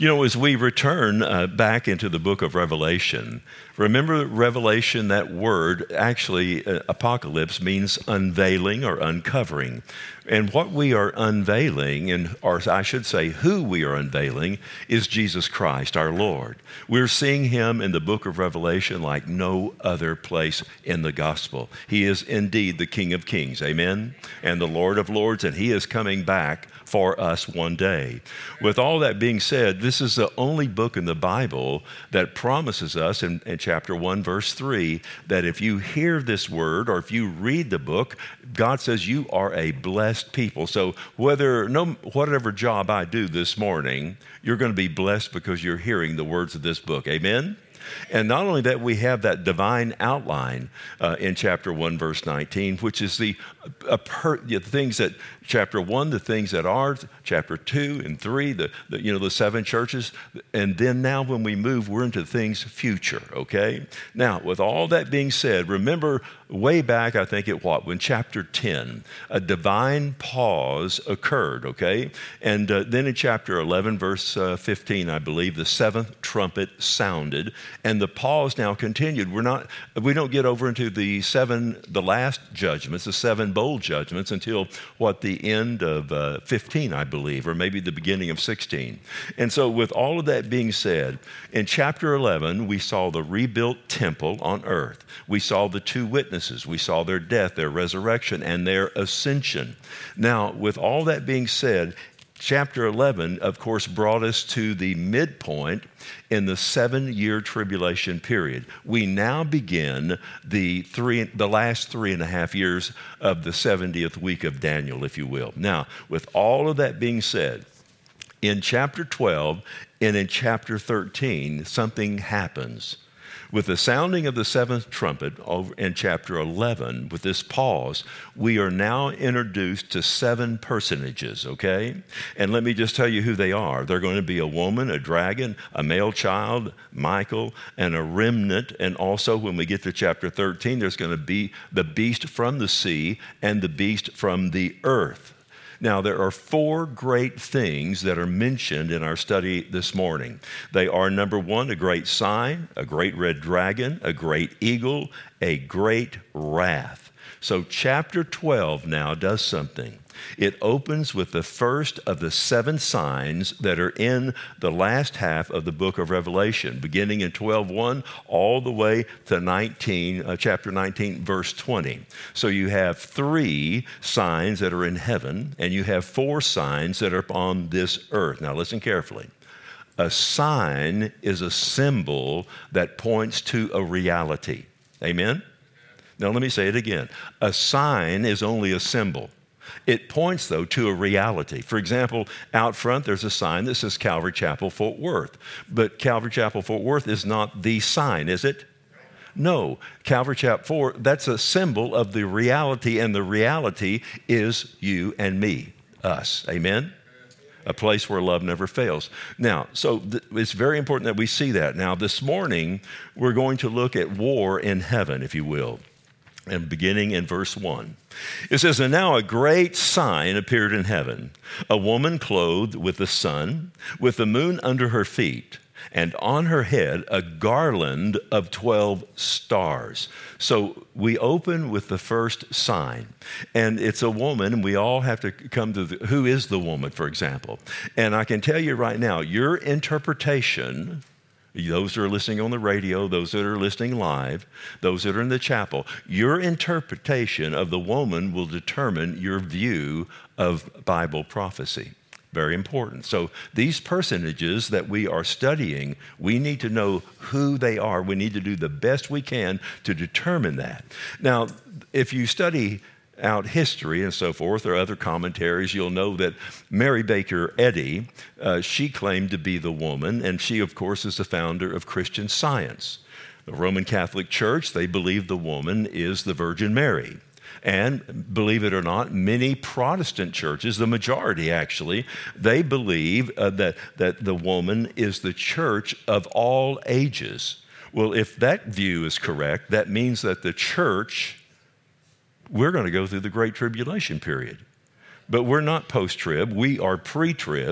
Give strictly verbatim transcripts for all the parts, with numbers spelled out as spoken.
You know, as we return uh, back into the book of Revelation, remember Revelation, that word, actually, uh, apocalypse means unveiling or uncovering. And what we are unveiling, and or I should say who we are unveiling, is Jesus Christ, our Lord. We're seeing him in the book of Revelation like no other place in the gospel. He is indeed the King of Kings, amen, and the Lord of Lords, and he is coming back for us one day. With all that being said, this is the only book in the Bible that promises us in, in chapter one, verse three, that if you hear this word or if you read the book, God says you are a blessed people. So whether no whatever job I do this morning, you're going to be blessed because you're hearing the words of this book. Amen? And not only that, we have that divine outline uh, in chapter one, verse nineteen, which is the, uh, per, the things that, chapter one, the things that are, chapter two and three, the, the, you know, the seven churches. And then now when we move, we're into things future, okay? Now, with all that being said, remember way back, I think at what, when chapter ten, a divine pause occurred, okay? And uh, then in chapter eleven, verse uh, fifteen, I believe, the seventh trumpet sounded, and the pause now continued. We're not, we don't get over into the seven, the last judgments, the seven bowl judgments, until what, the end of uh, fifteen, I believe, or maybe the beginning of sixteen. And so with all of that being said, in chapter eleven, we saw the rebuilt temple on earth. We saw the two witnesses. We saw their death, their resurrection, and their ascension. Now, with all that being said, chapter eleven, of course, brought us to the midpoint in the seven-year tribulation period. We now begin the three, the last three and a half years of the seventieth week of Daniel, if you will. Now, with all of that being said, in chapter twelve and in chapter thirteen, something happens. With the sounding of the seventh trumpet over in chapter eleven, with this pause, we are now introduced to seven personages, okay? And let me just tell you who they are. They're going to be a woman, a dragon, a male child, Michael, and a remnant. And also when we get to chapter thirteen, there's going to be the beast from the sea and the beast from the earth. Now, there are four great things that are mentioned in our study this morning. They are, number one, a great sign, a great red dragon, a great eagle, a great wrath. So chapter twelve now does something. It opens with the first of the seven signs that are in the last half of the book of Revelation, beginning in twelve one all the way to nineteen, uh, chapter nineteen, verse twenty. So you have three signs that are in heaven, and you have four signs that are on this earth. Now listen carefully. A sign is a symbol that points to a reality. Amen? Now let me say it again. A sign is only a symbol. It points, though, to a reality. For example, out front, there's a sign that says Calvary Chapel, Fort Worth. But Calvary Chapel, Fort Worth is not the sign, is it? No. Calvary Chapel, Fort Worth, that's a symbol of the reality, and the reality is you and me, us. Amen? A place where love never fails. Now, so th- it's very important that we see that. Now, this morning, we're going to look at war in heaven, if you will. And beginning in verse one, it says, "And now a great sign appeared in heaven, a woman clothed with the sun, with the moon under her feet, and on her head a garland of twelve stars." So we open with the first sign, and it's a woman, and we all have to come to the, who is the woman, for example. And I can tell you right now, your interpretation, those that are listening on the radio, those that are listening live, those that are in the chapel, your interpretation of the woman will determine your view of Bible prophecy. Very important. So these personages that we are studying, we need to know who they are. We need to do the best we can to determine that. Now, if you study out history and so forth, or other commentaries, you'll know that Mary Baker Eddy, uh, she claimed to be the woman, and she, of course, is the founder of Christian Science. The Roman Catholic Church, they believe the woman is the Virgin Mary. And believe it or not, many Protestant churches, the majority actually, they believe uh, that, that the woman is the church of all ages. Well, if that view is correct, that means that the church, we're going to go through the Great Tribulation period. But we're not post-trib. We are pre-trib.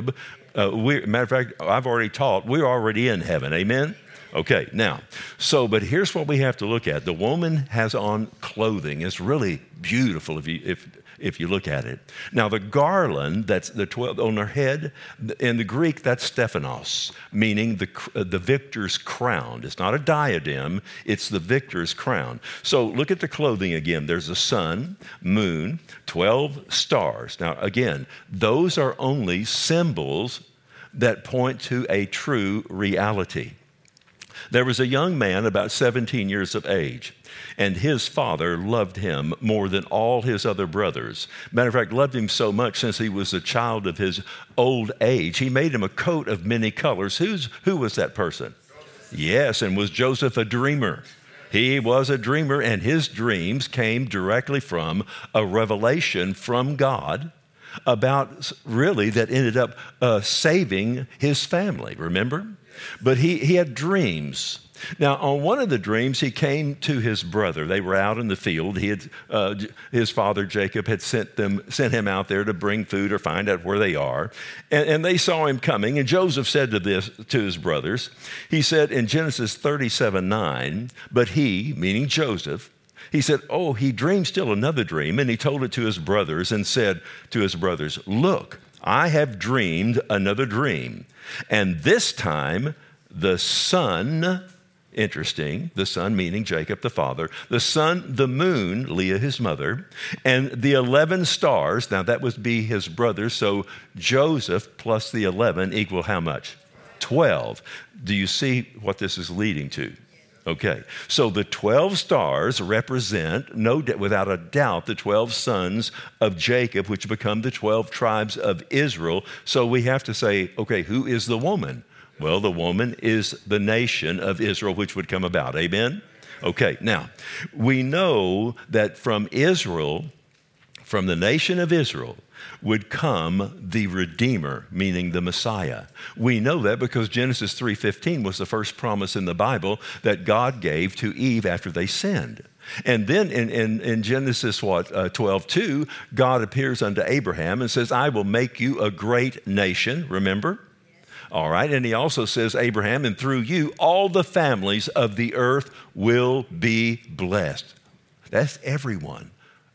Uh, we, matter of fact, I've already taught, we're already in heaven. Amen? Okay, now, so, but here's what we have to look at. The woman has on clothing. It's really beautiful if you, if, if you look at it. Now, the garland that's the twelve on her head, in the Greek, that's Stephanos, meaning the, the victor's crown. It's not a diadem, it's the victor's crown. So look at the clothing again. There's the sun, moon, twelve stars. Now, again, those are only symbols that point to a true reality. There was a young man about seventeen years of age, and his father loved him more than all his other brothers. Matter of fact, loved him so much since he was a child of his old age. He made him a coat of many colors. Who's, who was that person? Yes, and was Joseph a dreamer? He was a dreamer, and his dreams came directly from a revelation from God about really that ended up uh, saving his family, remember? But he, he had dreams. Now, on one of the dreams, he came to his brother. They were out in the field. He had, uh, his father, Jacob, had sent them, sent him out there to bring food or find out where they are. And, and they saw him coming. And Joseph said to this to his brothers, he said in Genesis thirty-seven nine, but he, meaning Joseph, he said, oh, he dreamed still another dream. And he told it to his brothers and said to his brothers, look, I have dreamed another dream. And this time, the sun, interesting, the sun meaning Jacob the father, the sun, the moon, Leah his mother, and the eleven stars, now that would be his brothers, so Joseph plus the eleven equal how much? twelve. Do you see what this is leading to? Okay, so the twelve stars represent, no, without a doubt, the twelve sons of Jacob, which become the twelve tribes of Israel. So we have to say, okay, who is the woman? Well, the woman is the nation of Israel, which would come about. Amen? Okay, now, we know that from Israel, from the nation of Israel, would come the Redeemer, meaning the Messiah. We know that because Genesis three fifteen was the first promise in the Bible that God gave to Eve after they sinned. And then in, in, in Genesis, what, uh, twelve two, God appears unto Abraham and says, I will make you a great nation, remember? All right, and he also says, Abraham, and through you, all the families of the earth will be blessed. That's everyone,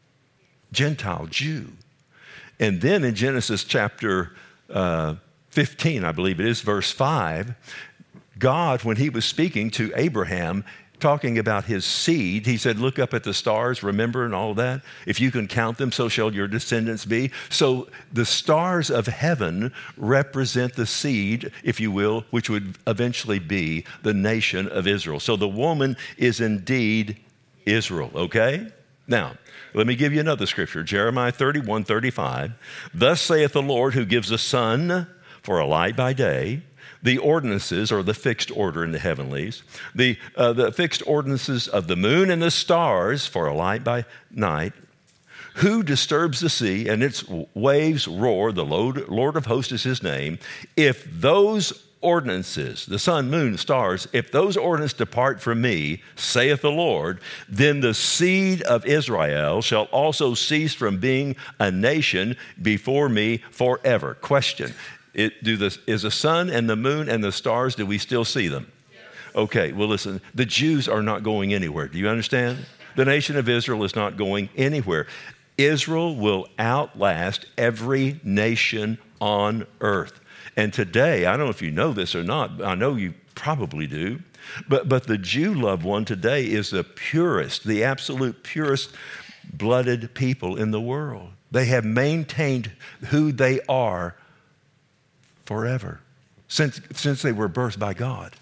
Gentile, Jew. And then in Genesis chapter uh, fifteen, I believe it is, verse five, God, when he was speaking to Abraham, talking about his seed, he said, look up at the stars, remember, and all that. If you can count them, so shall your descendants be. So the stars of heaven represent the seed, if you will, which would eventually be the nation of Israel. So the woman is indeed Israel, okay? Now, let me give you another scripture, Jeremiah thirty-one thirty-five. Thus saith the Lord, who gives the sun for a light by day, the ordinances, or the fixed order in the heavenlies, the, uh, the fixed ordinances of the moon and the stars for a light by night, who disturbs the sea and its waves roar, the Lord, Lord of hosts is his name. If those ordinances, the sun, moon, stars, if those ordinances depart from me, saith the Lord, then the seed of Israel shall also cease from being a nation before me forever. Question, it, do the, is the sun and the moon and the stars, do we still see them? Okay, well listen, the Jews are not going anywhere. Do you understand? The nation of Israel is not going anywhere. Israel will outlast every nation on earth. And today, I don't know if you know this or not, I know you probably do, but, but the Jew loved one today is the purest, the absolute purest blooded people in the world. They have maintained who they are forever, since, since they were birthed by God.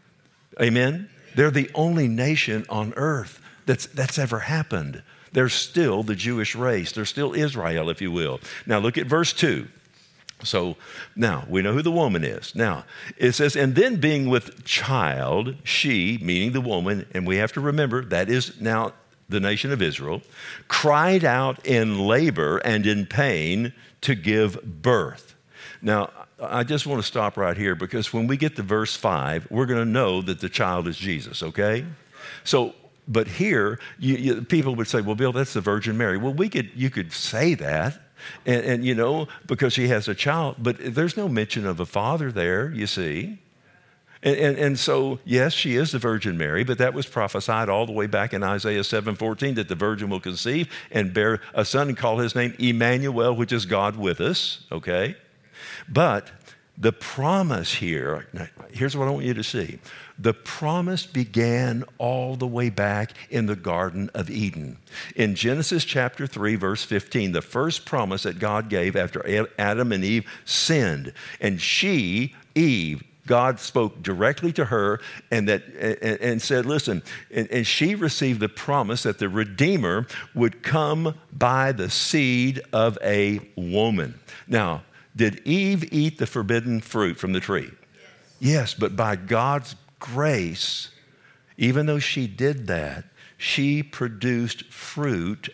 Amen? They're the only nation on earth that's, that's ever happened. They're still the Jewish race. They're still Israel, if you will. Now look at verse two. So now we know who the woman is. Now it says, and then being with child, she, meaning the woman, and we have to remember that is now the nation of Israel, cried out in labor and in pain to give birth. Now, I just want to stop right here because when we get to verse five, we're going to know that the child is Jesus, okay? So, but here, you, you, people would say, well, Bill, that's the Virgin Mary. Well, we could, you could say that. And, and, you know, because she has a child, but there's no mention of a father there, you see. And, and, and so, yes, she is the Virgin Mary, but that was prophesied all the way back in Isaiah seven fourteen, that the virgin will conceive and bear a son and call his name Emmanuel, which is God with us, okay? But the promise here, now, here's what I want you to see. The promise began all the way back in the Garden of Eden. In Genesis chapter three, verse fifteen, the first promise that God gave after Adam and Eve sinned. And she, Eve, God spoke directly to her and that and, and said, listen, and, and she received the promise that the Redeemer would come by the seed of a woman. Now, did Eve eat the forbidden fruit from the tree? Yes, yes, but by God's grace, even though she did that, she produced fruit,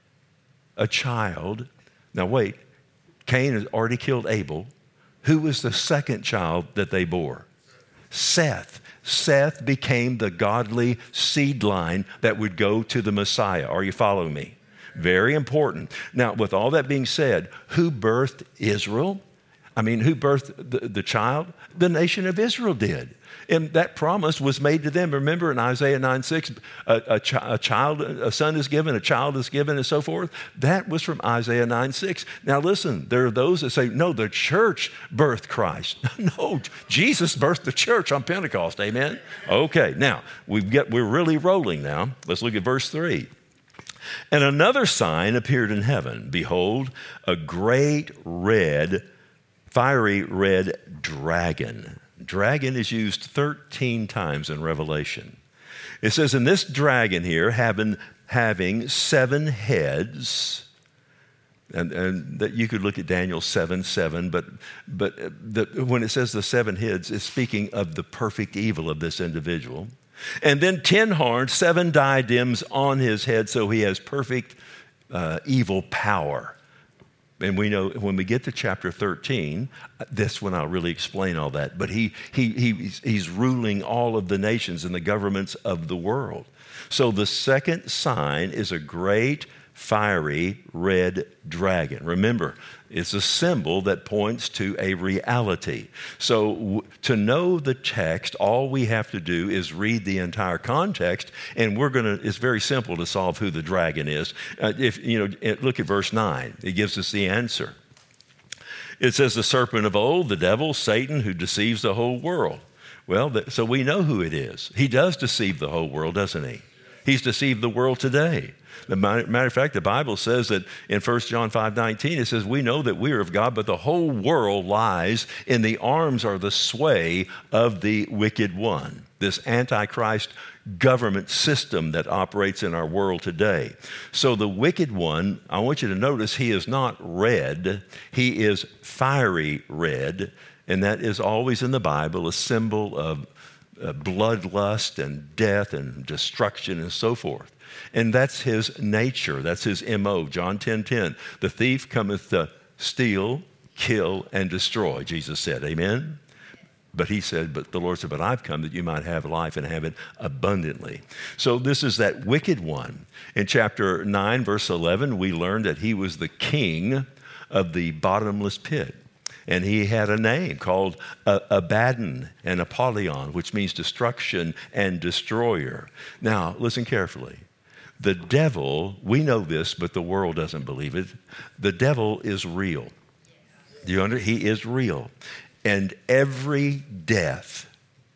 a child. Now wait, Cain has already killed Abel. Who was the second child that they bore? Seth. Seth became the godly seed line that would go to the Messiah. Are you following me? Very important. Now, with all that being said, who birthed Israel? I mean, who birthed the, the child? The nation of Israel did. And that promise was made to them. Remember in Isaiah nine six, a, a, ch- a child, a son is given, a child is given, and so forth. That was from Isaiah nine six. Now listen, there are those that say, no, the church birthed Christ. No, Jesus birthed the church on Pentecost, amen? Okay, now, we've got, we're really rolling now. Let's look at verse three. And another sign appeared in heaven. Behold, a great red, fiery red dragon. Dragon is used thirteen times in Revelation. It says, in this dragon here, having, having seven heads, and, and that you could look at Daniel seven seven, but, but the, when it says the seven heads, it's speaking of the perfect evil of this individual. And then ten horns, seven diadems on his head, so he has perfect uh, evil power. And we know when we get to chapter thirteen, that's when I'll really explain all that. But he, he, he, he's ruling all of the nations and the governments of the world. So the second sign is a great fiery red dragon. Remember, it's a symbol that points to a reality. So w- to know the text, all we have to do is read the entire context, and we're going to, it's very simple to solve who the dragon is. Uh, if you know, look at verse nine. It gives us the answer. It says, the serpent of old, the devil, Satan, who deceives the whole world. Well, th- so we know who it is. He does deceive the whole world, doesn't he? He's deceived the world today. As a matter of fact, the Bible says that in First John five nineteen, it says, we know that we are of God, but the whole world lies in the arms or the sway of the wicked one, this Antichrist government system that operates in our world today. So the wicked one, I want you to notice, he is not red, he is fiery red, and that is always in the Bible a symbol of uh, bloodlust and death and destruction and so forth. And that's his nature. That's his M O. John ten ten. The thief cometh to steal, kill, and destroy, Jesus said. Amen? But he said, but the Lord said, but I've come that you might have life and have it abundantly. So this is that wicked one. In chapter nine, verse eleven, we learned that he was the king of the bottomless pit. And he had a name called uh, Abaddon and Apollyon, which means destruction and destroyer. Now, listen carefully. The devil, we know this, but the world doesn't believe it. The devil is real. Do you understand? He is real. And every death,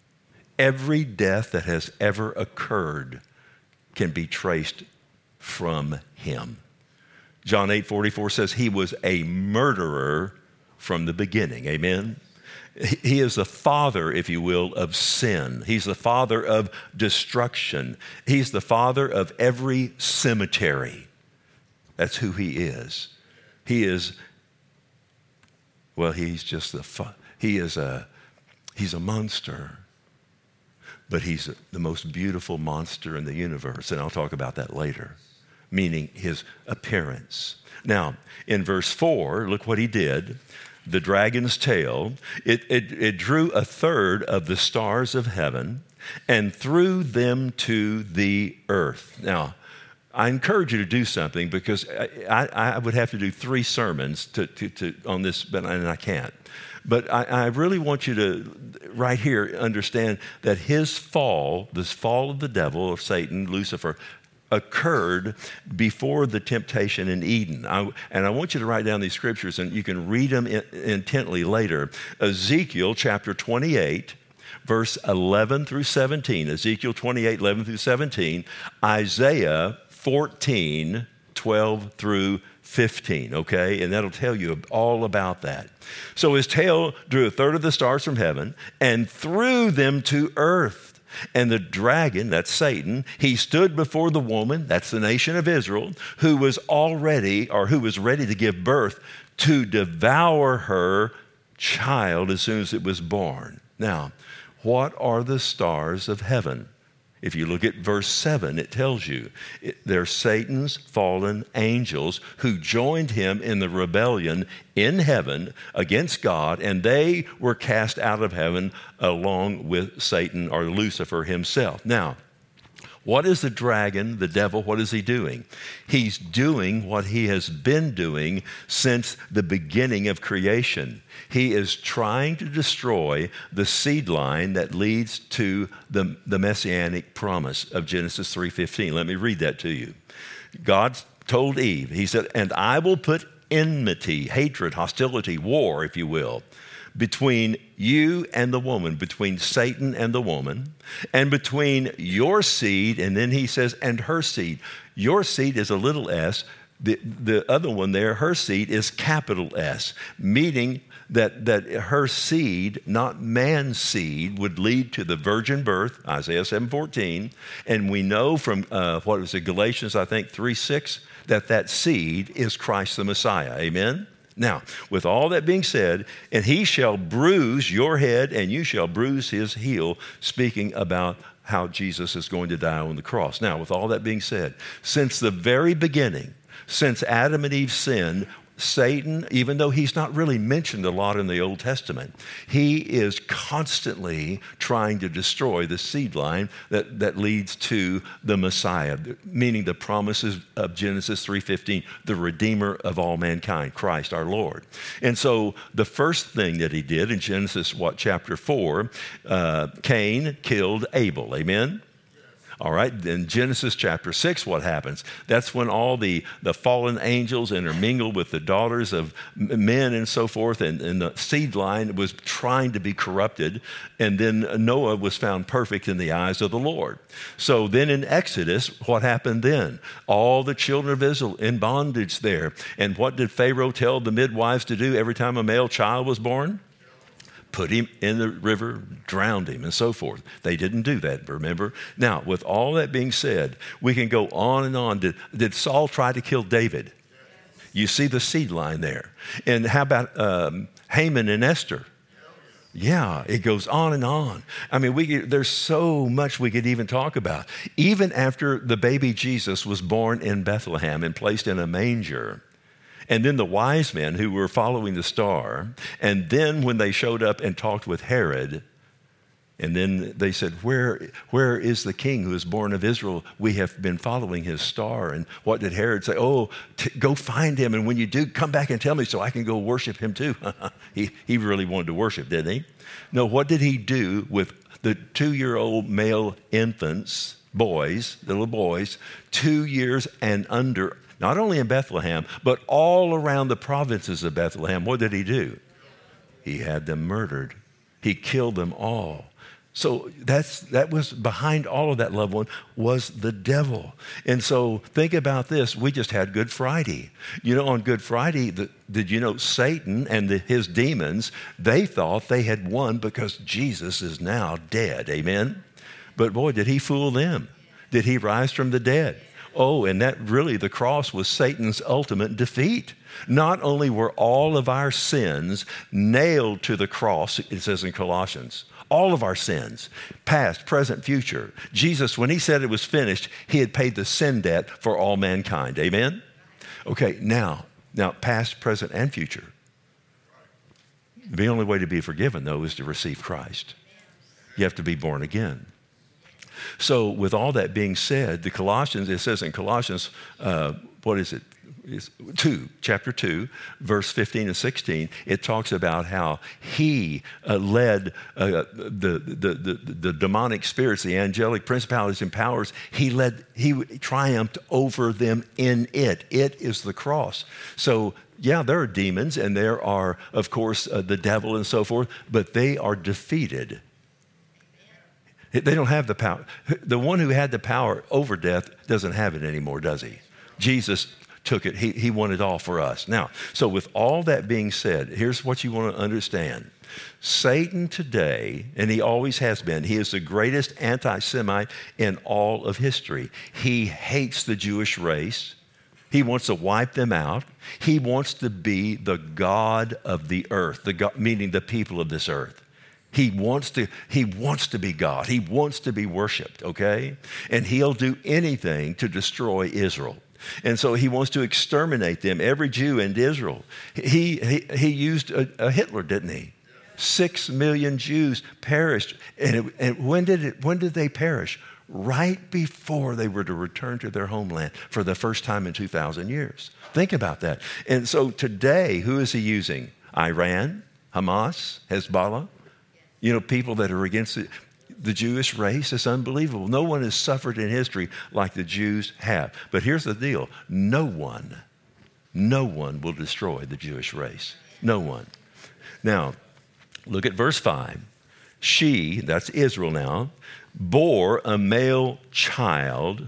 every death that has ever occurred can be traced from him. John eight forty-four says he was a murderer from the beginning. Amen? He is the father, if you will, of sin. He's the father of destruction. He's the father of every cemetery. That's who he is. He is, well, he's just the, fa- he is a, he's a monster. But he's the most beautiful monster in the universe. And I'll talk about that later, meaning his appearance. Now, in verse four, look what he did. The dragon's tail, it, it, it drew a third of the stars of heaven and threw them to the earth. Now, I encourage you to do something because I, I, I would have to do three sermons to, to, to, on this, but and I can't. But I, I really want you to, right here, understand that his fall, this fall of the devil, of Satan, Lucifer, occurred before the temptation in Eden. I, and I want you to write down these scriptures, and you can read them in, intently later. Ezekiel chapter twenty-eight, verse eleven through seventeen. Ezekiel twenty-eight, eleven through seventeen. Isaiah fourteen, twelve through fifteen, okay? And that'll tell you all about that. So his tail drew a third of the stars from heaven and threw them to earth. And the dragon, that's Satan, he stood before the woman, that's the nation of Israel, who was already, or who was ready to give birth, to devour her child as soon as it was born. Now, what are the stars of heaven? If you look at verse seven, it tells you it, they're Satan's fallen angels who joined him in the rebellion in heaven against God, and they were cast out of heaven along with Satan or Lucifer himself. Now, what is the dragon, the devil, what is he doing? He's doing what he has been doing since the beginning of creation. He is trying to destroy the seed line that leads to the, the messianic promise of Genesis three fifteen. Let me read that to you. God told Eve, he said, "And I will put enmity, hatred, hostility, war, if you will, between you and the woman, between Satan and the woman, and between your seed," and then he says, "and her seed." Your seed is a little s. The, the other one there, her seed, is capital S, meaning that, that her seed, not man's seed, would lead to the virgin birth, Isaiah seven fourteen. And we know from, uh, what was it, Galatians, I think, three six, that that seed is Christ the Messiah. Amen? Now, with all that being said, "and he shall bruise your head, and you shall bruise his heel," speaking about how Jesus is going to die on the cross. Now, with all that being said, since the very beginning, since Adam and Eve sinned, Satan, even though he's not really mentioned a lot in the Old Testament, he is constantly trying to destroy the seed line that, that leads to the Messiah, meaning the promises of Genesis three fifteen, the Redeemer of all mankind, Christ our Lord. And so the first thing that he did in Genesis, what, chapter four, uh, Cain killed Abel, amen? All right, then Genesis chapter six, what happens? That's when all the, the fallen angels intermingle with the daughters of men and so forth, and, and the seed line was trying to be corrupted, and then Noah was found perfect in the eyes of the Lord. So then in Exodus, what happened then? All the children of Israel in bondage there. And what did Pharaoh tell the midwives to do every time a male child was born? Put him in the river, drowned him, and so forth. They didn't do that, remember? Now, with all that being said, we can go on and on. Did, did Saul try to kill David? You see the seed line there. And how about um, Haman and Esther? Yeah, it goes on and on. I mean, we could, there's so much we could even talk about. Even after the baby Jesus was born in Bethlehem and placed in a manger, and then the wise men who were following the star, and then when they showed up and talked with Herod, and then they said, where, where is the king who is born of Israel? We have been following his star. And what did Herod say? Oh, t- go find him, and when you do, come back and tell me so I can go worship him too. he, he really wanted to worship, didn't he? No, what did he do with the two-year-old male infants, boys, little boys, two years and under, not only in Bethlehem, but all around the provinces of Bethlehem? What did he do? He had them murdered. He killed them all. So that's that was behind all of that, loved one, was the devil. And so think about this. We just had Good Friday. You know, on Good Friday, the, did you know Satan and the, his demons, they thought they had won because Jesus is now dead. Amen? But boy, did he fool them. Did he rise from the dead? Oh, and that really, the cross was Satan's ultimate defeat. Not only were all of our sins nailed to the cross, it says in Colossians, all of our sins, past, present, future. Jesus, when he said it was finished, he had paid the sin debt for all mankind. Amen? Okay, now, now, past, present, and future. The only way to be forgiven, though, is to receive Christ. You have to be born again. So with all that being said, the Colossians, it says in Colossians, uh, what is it? It's two, chapter two, verse fifteen and sixteen, it talks about how he uh, led uh, the, the, the, the demonic spirits, the angelic principalities and powers. He led, he triumphed over them in it. It is the cross. So yeah, there are demons and there are, of course, uh, the devil and so forth, but they are defeated. They don't have the power. The one who had the power over death doesn't have it anymore, does he? Jesus took it. He, he won it all for us. Now, so with all that being said, here's what you want to understand. Satan today, and he always has been, he is the greatest anti-Semite in all of history. He hates the Jewish race. He wants to wipe them out. He wants to be the God of the earth, the God, meaning the people of this earth. He wants to, he wants to be God. He wants to be worshiped, okay? And he'll do anything to destroy Israel. And so he wants to exterminate them, every Jew in Israel. He, he, he used a, a Hitler, didn't he? Six million Jews perished. And, it, and when did it, when did they perish? Right before they were to return to their homeland for the first time in two thousand years. Think about that. And so today, who is he using? Iran, Hamas, Hezbollah? You know, people that are against it. The Jewish race is unbelievable. No one has suffered in history like the Jews have. But here's the deal. No one, no one will destroy the Jewish race. No one. Now, look at verse five. She, that's Israel now, bore a male child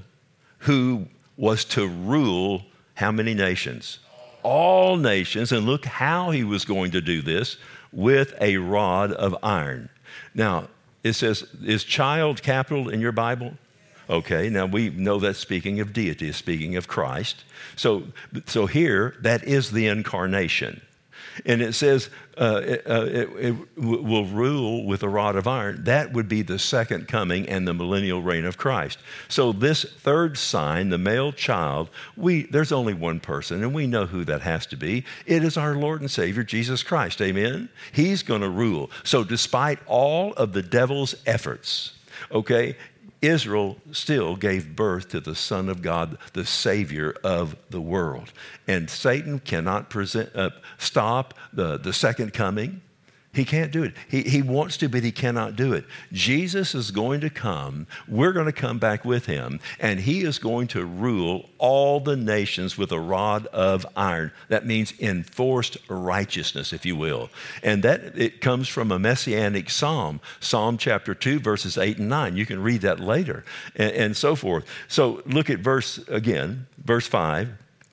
who was to rule how many nations? All nations. And look how he was going to do this, with a rod of iron. Now, it says, is child capital in your Bible? Okay, now we know that's speaking of deity, speaking of Christ. So, so here, that is the incarnation. And it says uh, it, uh, it, it will rule with a rod of iron. That would be the second coming and the millennial reign of Christ. So this third sign, the male child, we there's only one person, and we know who that has to be. It is our Lord and Savior, Jesus Christ. Amen? He's going to rule. So despite all of the devil's efforts, okay, Israel still gave birth to the Son of God, the Savior of the world. And Satan cannot present, uh, stop the, the second coming. He can't do it. He, he wants to, but he cannot do it. Jesus is going to come. We're going to come back with him, and he is going to rule all the nations with a rod of iron. That means enforced righteousness, if you will. And that it comes from a messianic psalm, Psalm chapter two, verses eight and nine. You can read that later, and, and so forth. So look at verse, again, verse five.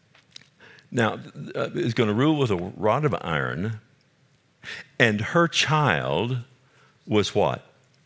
Now, uh, is going to rule with a rod of iron. And her child was what?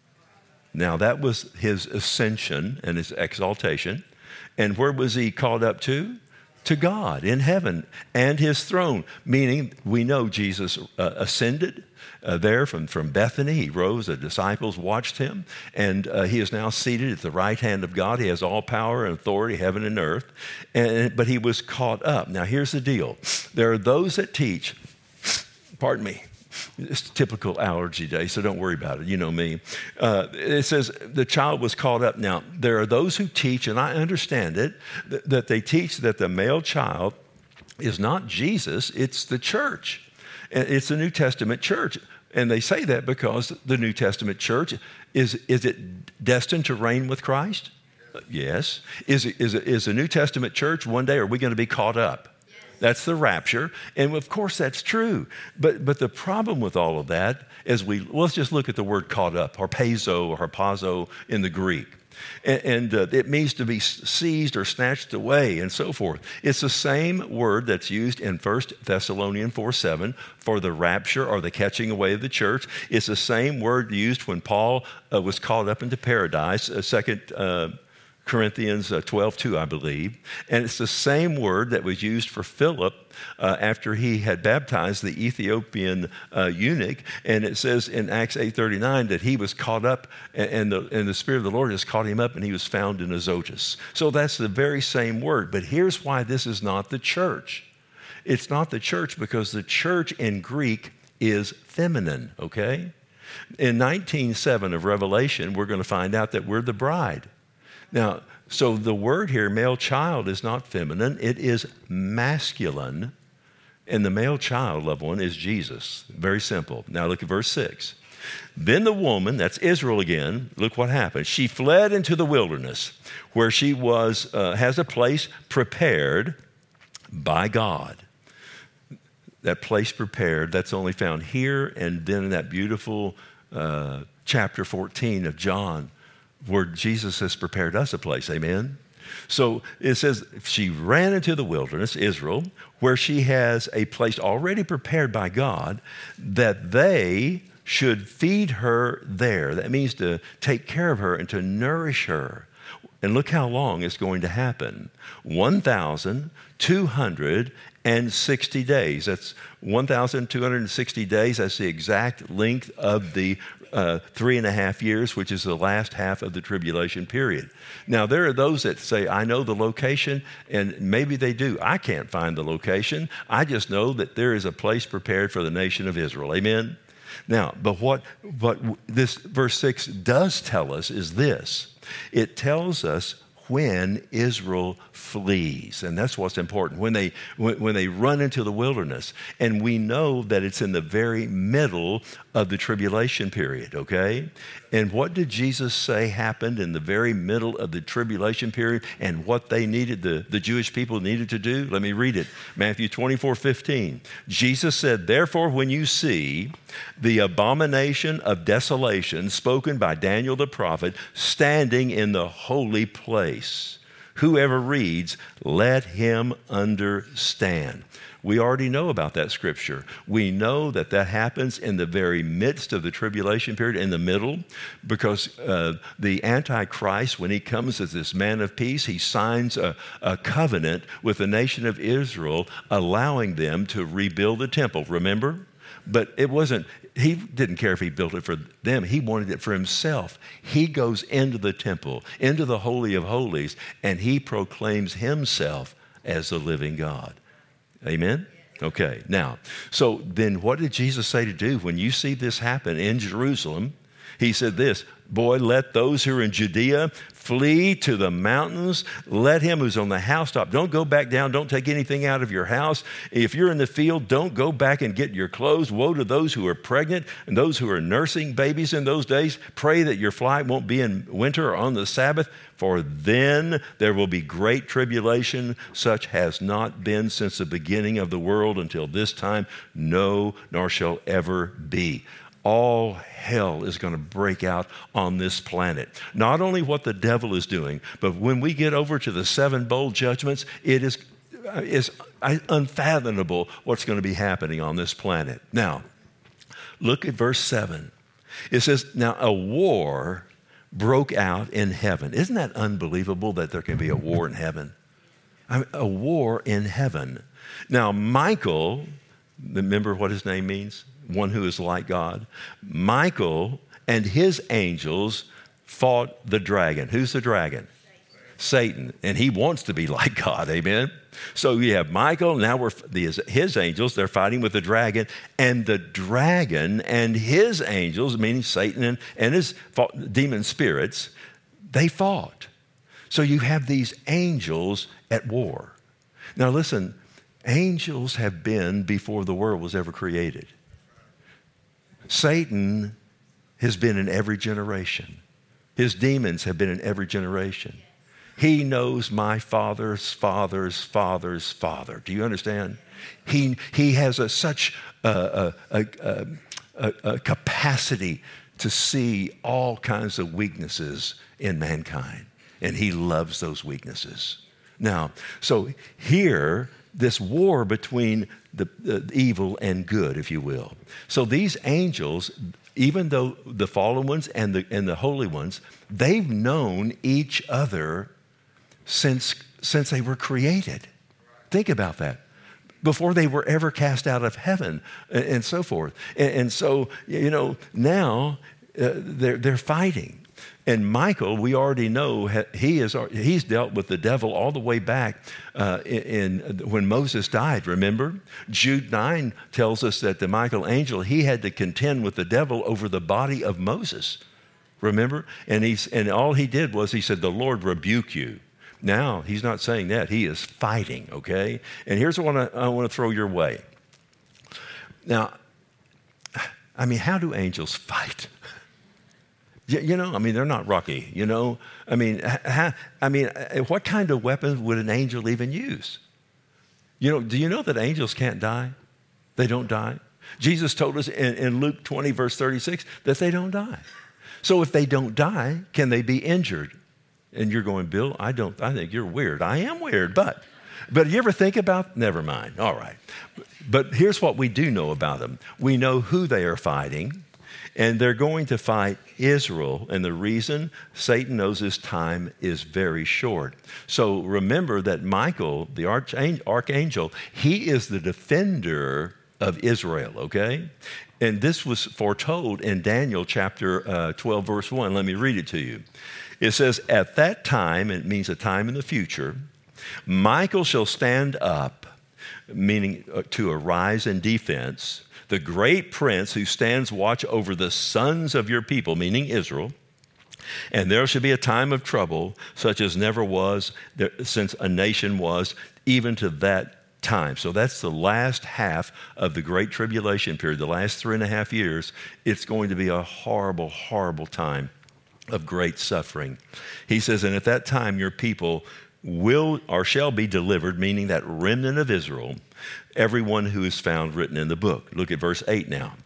Now, that was his ascension and his exaltation. And where was he called up to? To God in heaven and his throne, meaning we know Jesus uh, ascended uh, there from, from Bethany. He rose, the disciples watched him, and uh, he is now seated at the right hand of God. He has all power and authority, heaven and earth, and, but he was caught up. Now, here's the deal. There are those that teach, pardon me, it's typical allergy day, so don't worry about it. You know me. Uh, it says the child was caught up. Now, there are those who teach, and I understand it, th- that they teach that the male child is not Jesus, it's the church. And it's the New Testament church. And they say that because the New Testament church, is, is it destined to reign with Christ? Yes. Is, it, is, it, is the New Testament church one day, are we going to be caught up? That's the rapture. And of course, that's true. But but the problem with all of that is we, well, let's just look at the word caught up, harpazo or harpazo in the Greek. And, and uh, it means to be seized or snatched away and so forth. It's the same word that's used in First Thessalonians four seven for the rapture or the catching away of the church. It's the same word used when Paul uh, was caught up into paradise, uh, second uh Corinthians twelve two, I believe. And it's the same word that was used for Philip uh, after he had baptized the Ethiopian uh, eunuch. And it says in Acts eight thirty-nine that he was caught up, and the, and the Spirit of the Lord has caught him up, and he was found in Azotus. So that's the very same word. But here's why this is not the church. It's not the church because the church in Greek is feminine, okay? In nineteen seven of Revelation, we're going to find out that we're the bride. Now, so the word here, male child, is not feminine. It is masculine. And the male child, loved one, is Jesus. Very simple. Now look at verse six. Then the woman, that's Israel again, look what happened. She fled into the wilderness where she was, uh, has a place prepared by God. That place prepared, that's only found here and then in that beautiful uh, chapter fourteen of John where Jesus has prepared us a place. Amen? So it says she ran into the wilderness, Israel, where she has a place already prepared by God that they should feed her there. That means to take care of her and to nourish her. And look how long it's going to happen. one thousand two hundred sixty days. That's one thousand two hundred sixty days. That's the exact length of the uh, three and a half years, which is the last half of the tribulation period. Now, there are those that say, I know the location, and maybe they do. I can't find the location. I just know that there is a place prepared for the nation of Israel. Amen? Now, but what, what this verse six does tell us is this. It tells us when Israel flees, and that's what's important, when they, when, when they run into the wilderness. And we know that it's in the very middle of the tribulation period, okay? And what did Jesus say happened in the very middle of the tribulation period and what they needed, the, the Jewish people needed to do? Let me read it. Matthew twenty-four fifteen. Jesus said, therefore, when you see the abomination of desolation spoken by Daniel the prophet standing in the holy place, whoever reads, let him understand. We already know about that scripture. We know that that happens in the very midst of the tribulation period, in the middle, because uh, the Antichrist, when he comes as this man of peace, he signs a, a covenant with the nation of Israel, allowing them to rebuild the temple. Remember? But it wasn't, he didn't care if he built it for them. He wanted it for himself. He goes into the temple, into the Holy of Holies, and he proclaims himself as the living God. Amen? Okay, now, so then what did Jesus say to do when you see this happen in Jerusalem? He said this, boy, let those who are in Judea flee to the mountains. Let him who's on the housetop, don't go back down. Don't take anything out of your house. If you're in the field, don't go back and get your clothes. Woe to those who are pregnant and those who are nursing babies in those days. Pray that your flight won't be in winter or on the Sabbath, for then there will be great tribulation, such has not been since the beginning of the world until this time, no, nor shall ever be. All hell is going to break out on this planet. Not only what the devil is doing, but when we get over to the seven bowl judgments, it is, is unfathomable what's going to be happening on this planet. Now, look at verse seven. It says, now a war broke out in heaven. Isn't that unbelievable that there can be a war in heaven? I mean, a war in heaven. Now, Michael, remember what his name means? One who is like God. Michael and his angels fought the dragon. Who's the dragon? Satan. Satan. And he wants to be like God. Amen? So you have Michael, now we're his, his angels, they're fighting with the dragon, and the dragon and his angels, meaning Satan and, and his demon spirits, they fought. So you have these angels at war. Now listen, angels have been before the world was ever created. Satan has been in every generation. His demons have been in every generation. He knows my father's father's father's father. Do you understand? He, he has a, such a, a, a, a, a capacity to see all kinds of weaknesses in mankind. And he loves those weaknesses. Now, so here, this war between the, the evil and good, if you will. So these angels, even though the fallen ones and the, and the holy ones, they've known each other since, since they were created. Think about that. Before they were ever cast out of heaven and so forth. And, and so, you know, now uh, they're, they're fighting. And Michael, we already know he is he's dealt with the devil all the way back uh, in, in when Moses died. Remember, Jude nine tells us that the Michael angel, he had to contend with the devil over the body of Moses. Remember, and he's and all he did was he said, "The Lord rebuke you." Now he's not saying that; he is fighting. Okay, and here's what I, I want to throw your way. Now, I mean, how do angels fight? You know, I mean, they're not Rocky, you know. I mean, ha, I mean, what kind of weapons would an angel even use? You know, do you know that angels can't die? They don't die. Jesus told us in, in Luke twenty, verse thirty-six, that they don't die. So if they don't die, can they be injured? And you're going, Bill, I don't, I think you're weird. I am weird, but, but you ever think about, never mind, all right. But here's what we do know about them. We know who they are fighting. And they're going to fight Israel. And the reason, Satan knows his time is very short. So remember that Michael, the archangel, he is the defender of Israel, okay? And this was foretold in Daniel chapter uh, twelve, verse one. Let me read it to you. It says, "At that time," it means a time in the future, "Michael shall stand up," meaning uh, to arise in defense, "the great prince who stands watch over the sons of your people," meaning Israel, "and there shall be a time of trouble such as never was there, since a nation was, even to that time." So that's the last half of the Great Tribulation period, the last three and a half years. It's going to be a horrible, horrible time of great suffering. He says, "And at that time your people will or shall be delivered," meaning that remnant of Israel, "everyone who is found written in the book." Look at verse eight now.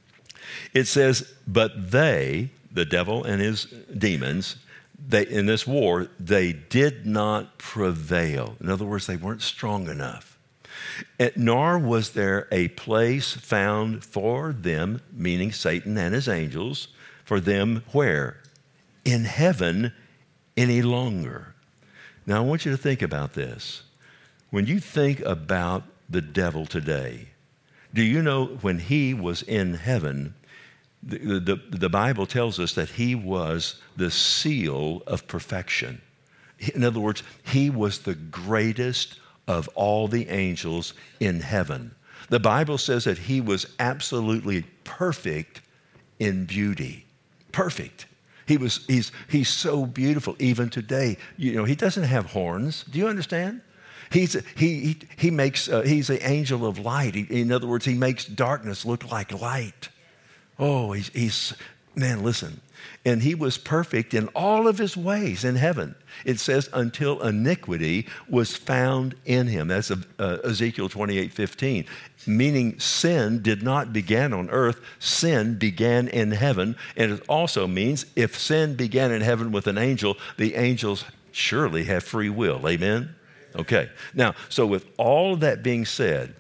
It says, "But they," the devil and his demons, they in this war, they did not prevail. In other words, they weren't strong enough. And nor was there a place found for them, meaning Satan and his angels, for them where? In heaven any longer. Now I want you to think about this. When you think about the devil today, do you know when he was in heaven, the, the, the Bible tells us that he was the seal of perfection. In other words, he was the greatest of all the angels in heaven. The Bible says that he was absolutely perfect in beauty. Perfect. He was, he's, he's so beautiful even today. You know, he doesn't have horns. Do you understand? He's, he, he, he makes, uh, he's an angel of light. He, in other words, he makes darkness look like light. Oh, he's, he's, man, listen. And he was perfect in all of his ways in heaven. It says until iniquity was found in him. That's uh, Ezekiel twenty-eight fifteen. Meaning sin did not begin on earth. Sin began in heaven. And it also means if sin began in heaven with an angel, the angels surely have free will. Amen? Okay. Now, so with all of that being said,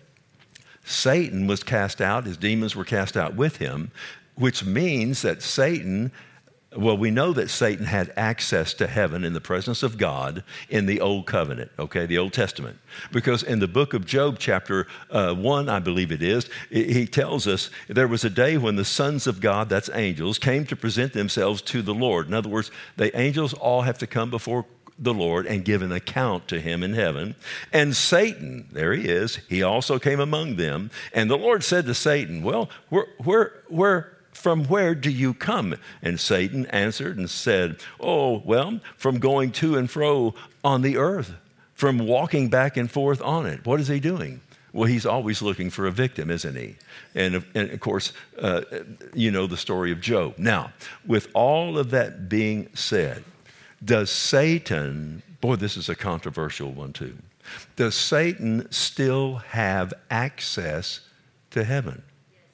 Satan was cast out. His demons were cast out with him, which means that Satan, well, we know that Satan had access to heaven in the presence of God in the Old Covenant, okay, the Old Testament. Because in the book of Job, chapter uh, one, I believe it is, he tells us there was a day when the sons of God, that's angels, came to present themselves to the Lord. In other words, the angels all have to come before the Lord and give an account to him in heaven. And Satan, there he is, he also came among them. And the Lord said to Satan, well, where, where, where, from where do you come? And Satan answered and said, oh, well, from going to and fro on the earth, from walking back and forth on it. What is he doing? Well, he's always looking for a victim, isn't he? And, and of course, uh, you know the story of Job. Now, with all of that being said, does Satan, boy, this is a controversial one too. Does Satan still have access to heaven?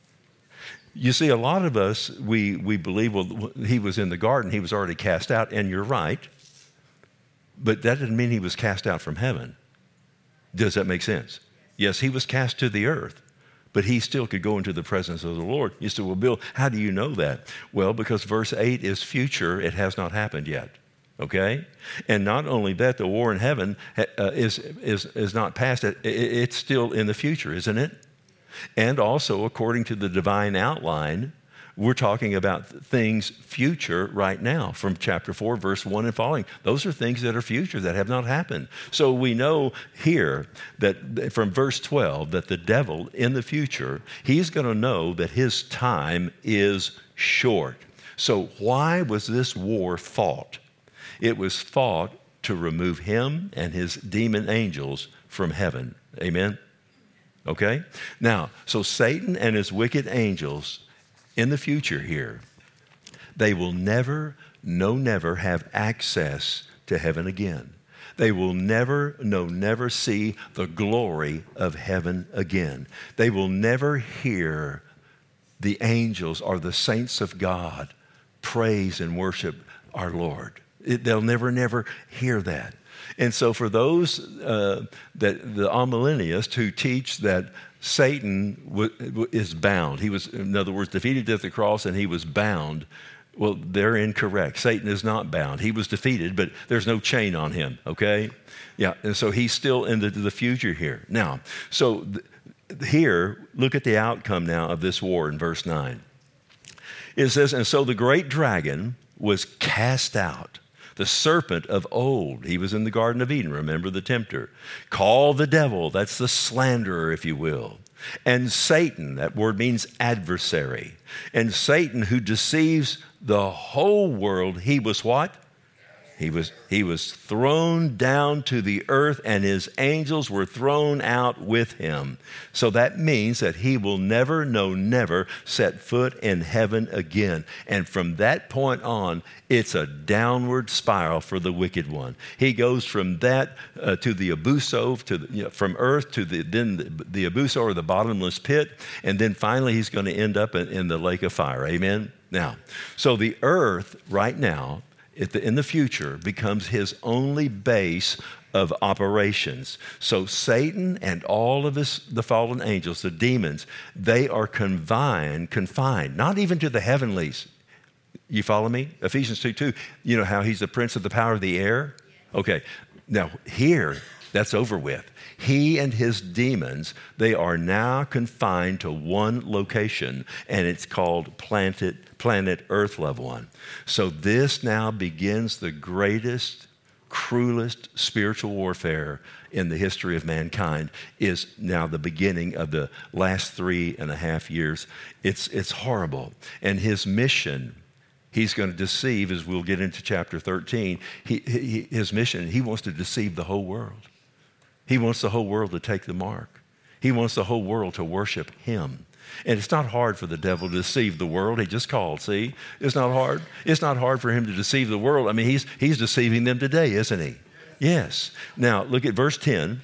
You see, a lot of us, we, we believe, well, he was in the garden, he was already cast out, and you're right. But that doesn't mean he was cast out from heaven. Does that make sense? Yes, he was cast to the earth, but he still could go into the presence of the Lord. You say, well, Bill, how do you know that? Well, because verse eight is future, it has not happened yet. Okay? And not only that, the war in heaven uh, is, is, is not past. It, it's still in the future, isn't it? And also, according to the divine outline, We're talking about things future right now from chapter four, verse one and following. Those are things that are future that have not happened. So we know here that from verse twelve that the devil in the future, he's going to know that his time is short. So why was this war fought? It was fought to remove him and his demon angels from heaven. Amen? Okay? Now, so Satan and his wicked angels in the future here, they will never, no, never have access to heaven again. They will never, no, never see the glory of heaven again. They will never hear the angels or the saints of God praise and worship our Lord. It, they'll never, never hear that. And so for those uh, that the amillennialists who teach that Satan w- w- is bound, he was, in other words, defeated at the cross and he was bound, well, they're incorrect. Satan is not bound. He was defeated, but there's no chain on him, okay? Yeah, and so he's still in the, the future here. Now, so th- here, look at the outcome now of this war in verse nine. It says, and so the great dragon was cast out, the serpent of old. He was in the Garden of Eden, remember, the tempter. Called the devil, that's the slanderer, if you will. And Satan, that word means adversary. And Satan, who deceives the whole world, he was what? He was, he was thrown down to the earth, and his angels were thrown out with him. So that means that he will never, no, never set foot in heaven again. And from that point on, it's a downward spiral for the wicked one. He goes from that uh, to the abuso, to the, you know, from earth to the, then the, the abuso or the bottomless pit, and then finally he's going to end up in, in the lake of fire. Amen? Now, so the earth right now, in the future, becomes his only base of operations. So Satan and all of his, the fallen angels, the demons, they are confined, confined, not even to the heavenlies. You follow me? Ephesians two two, you know how he's the prince of the power of the air? Okay, now here, that's over with. He and his demons, they are now confined to one location, and it's called planet, planet Earth, loved one. So this now begins the greatest, cruelest spiritual warfare in the history of mankind, is now the beginning of the last three and a half years. It's, it's horrible. And his mission, he's going to deceive, as we'll get into chapter thirteen, he, he, his mission, he wants to deceive the whole world. He wants the whole world to take the mark. He wants the whole world to worship him. And it's not hard for the devil to deceive the world. He just called, see? It's not hard. It's not hard for him to deceive the world. I mean, he's, he's deceiving them today, isn't he? Yes. Now, look at verse ten.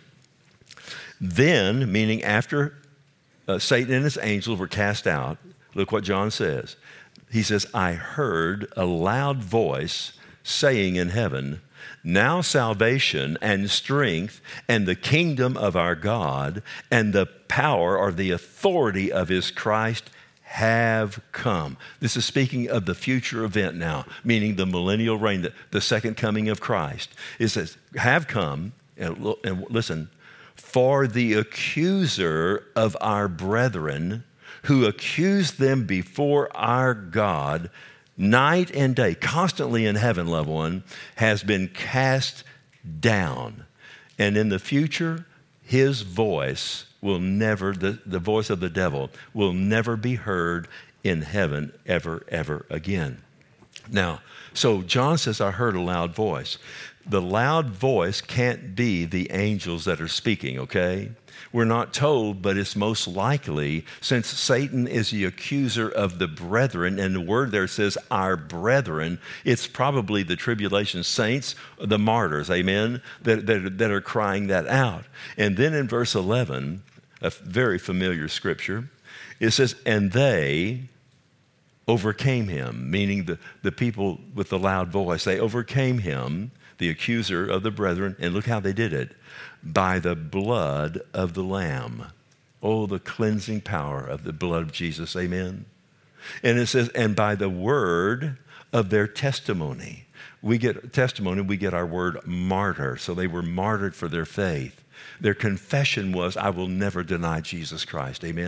Then, meaning after uh, Satan and his angels were cast out, look what John says. He says, I heard a loud voice saying in heaven, now salvation and strength and the kingdom of our God and the power or the authority of his Christ have come. This is speaking of the future event now, meaning the millennial reign, the, the second coming of Christ. It says, have come, and, and listen, for the accuser of our brethren who accused them before our God night and day, constantly in heaven, loved one, has been cast down. And in the future, his voice will never, the, the voice of the devil will never be heard in heaven ever, ever again. Now, so John says, I heard a loud voice. The loud voice can't be the angels that are speaking, okay? We're not told, but it's most likely, since Satan is the accuser of the brethren, and the word there says our brethren, it's probably the tribulation saints, the martyrs, amen, that, that, that are crying that out. And then in verse eleven, a very familiar scripture, it says, and they overcame him, meaning the, the people with the loud voice, they overcame him, the accuser of the brethren, and look how they did it. By the blood of the Lamb. Oh, the cleansing power of the blood of Jesus. Amen. And it says, and by the word of their testimony. We get testimony, we get our word martyr. So they were martyred for their faith. Their confession was, I will never deny Jesus Christ. Amen.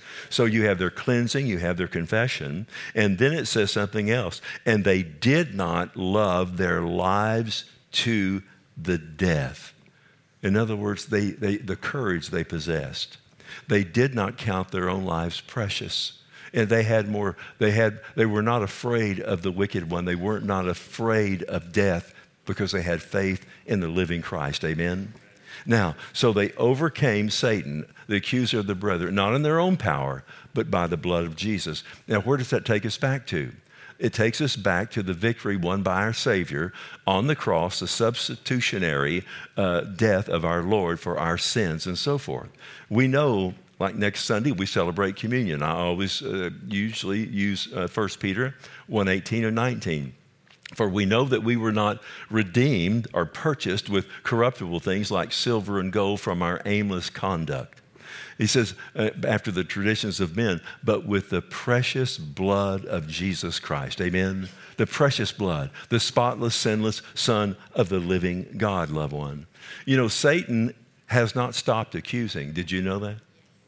So you have their cleansing, you have their confession, and then it says something else. And they did not love their lives to the death. In other words, they, they, the courage they possessed. They did not count their own lives precious. And they had more, they had, they were not afraid of the wicked one. They weren't not afraid of death because they had faith in the living Christ. Amen? Now, so they overcame Satan, the accuser of the brethren, not in their own power, but by the blood of Jesus. Now, where does that take us back to? It takes us back to the victory won by our Savior on the cross, the substitutionary uh, death of our Lord for our sins and so forth. We know, like next Sunday, we celebrate communion. I always uh, usually use uh, First Peter one eighteen and nineteen. For we know that we were not redeemed or purchased with corruptible things like silver and gold from our aimless conduct. He says, uh, after the traditions of men, but with the precious blood of Jesus Christ. Amen? The precious blood, the spotless, sinless Son of the living God, loved one. You know, Satan has not stopped accusing. Did you know that?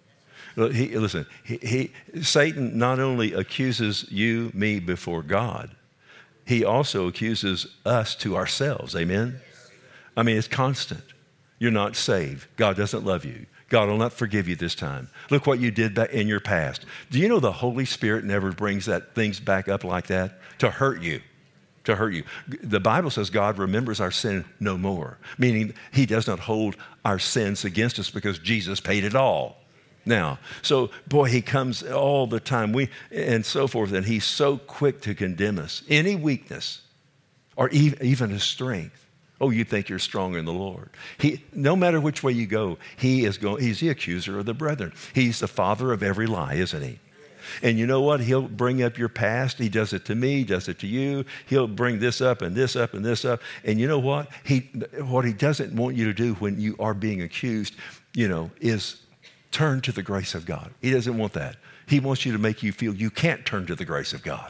He, listen, he, he, Satan not only accuses you, me, before God, he also accuses us to ourselves. Amen? I mean, it's constant. You're not saved. God doesn't love you. God will not forgive you this time. Look what you did back in your past. Do you know the Holy Spirit never brings that things back up like that to hurt you? To hurt you. The Bible says God remembers our sin no more, meaning he does not hold our sins against us because Jesus paid it all. Now, so boy, he comes all the time, we and so forth, and he's so quick to condemn us. Any weakness or even, even a strength. Oh, you think you're stronger in the Lord. He, no matter which way you go, he is going, he's the accuser of the brethren. He's the father of every lie, isn't he? And you know what? He'll bring up your past. He does it to me, does it to you. He'll bring this up and this up and this up. And you know what? He, what he doesn't want you to do when you are being accused, you know, is turn to the grace of God. He doesn't want that. He wants you to make you feel you can't turn to the grace of God.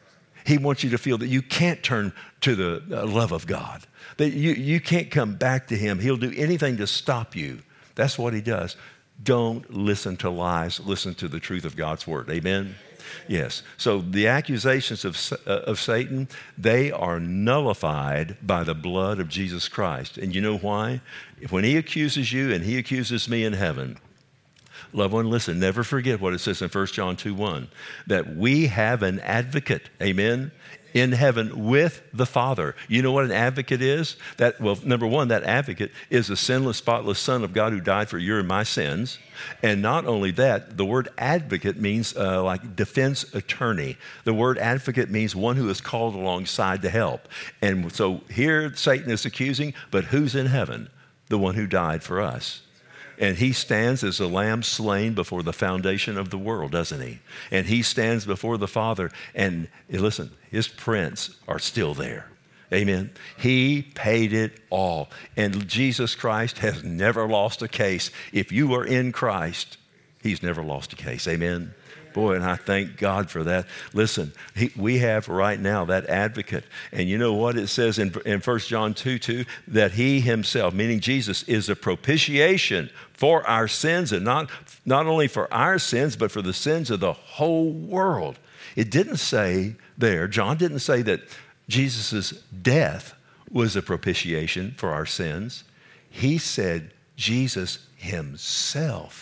He wants you to feel that you can't turn to the love of God, that you, you can't come back to him. He'll do anything to stop you. That's what he does. Don't listen to lies. Listen to the truth of God's word. Amen? Yes. So the accusations of, uh, of Satan, they are nullified by the blood of Jesus Christ. And you know why? When he accuses you and he accuses me in heaven, loved one, listen, never forget what it says in First John two one, that we have an advocate, amen, in heaven with the Father. You know what an advocate is? That, well, number one, that advocate is the sinless, spotless Son of God who died for your and my sins. And not only that, the word advocate means uh, like defense attorney. The word advocate means one who is called alongside to help. And so here Satan is accusing, but who's in heaven? The one who died for us. And he stands as a lamb slain before the foundation of the world, doesn't he? And he stands before the Father, and listen, his prints are still there. Amen. He paid it all. And Jesus Christ has never lost a case. If you are in Christ, he's never lost a case. Amen. Boy, and I thank God for that. Listen, he, we have right now that advocate. And you know what it says in, in First John two two? That he himself, meaning Jesus, is a propitiation for our sins, and not, not only for our sins, but for the sins of the whole world. It didn't say there, John didn't say that Jesus' death was a propitiation for our sins. He said Jesus himself.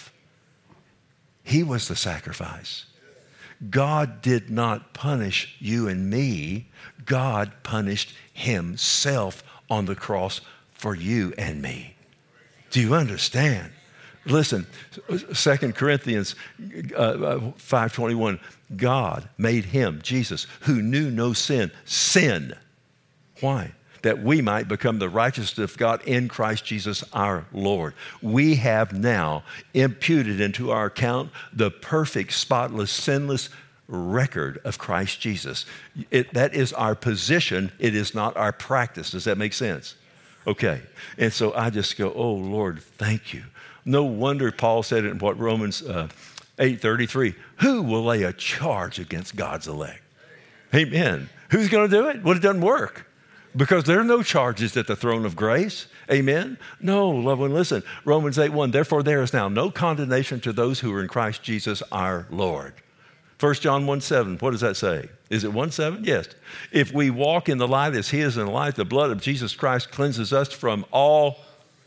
He was the sacrifice. God did not punish you and me. God punished himself on the cross for you and me. Do you understand? Listen, Second Corinthians uh, five twenty-one, God made him, Jesus, who knew no sin, sin. Why? That we might become the righteousness of God in Christ Jesus our Lord. We have now imputed into our account the perfect, spotless, sinless record of Christ Jesus. It, that is our position. It is not our practice. Does that make sense? Okay. And so I just go, oh, Lord, thank you. No wonder Paul said it in what Romans uh, eight thirty-three, who will lay a charge against God's elect? Amen. Who's going to do it? Well, it doesn't work. Because there are no charges at the throne of grace. Amen? No, loved one, listen. Romans eight one, therefore there is now no condemnation to those who are in Christ Jesus our Lord. First John one seven, what does that say? Is it one seven? Yes. If we walk in the light as he is in the light, the blood of Jesus Christ cleanses us from all,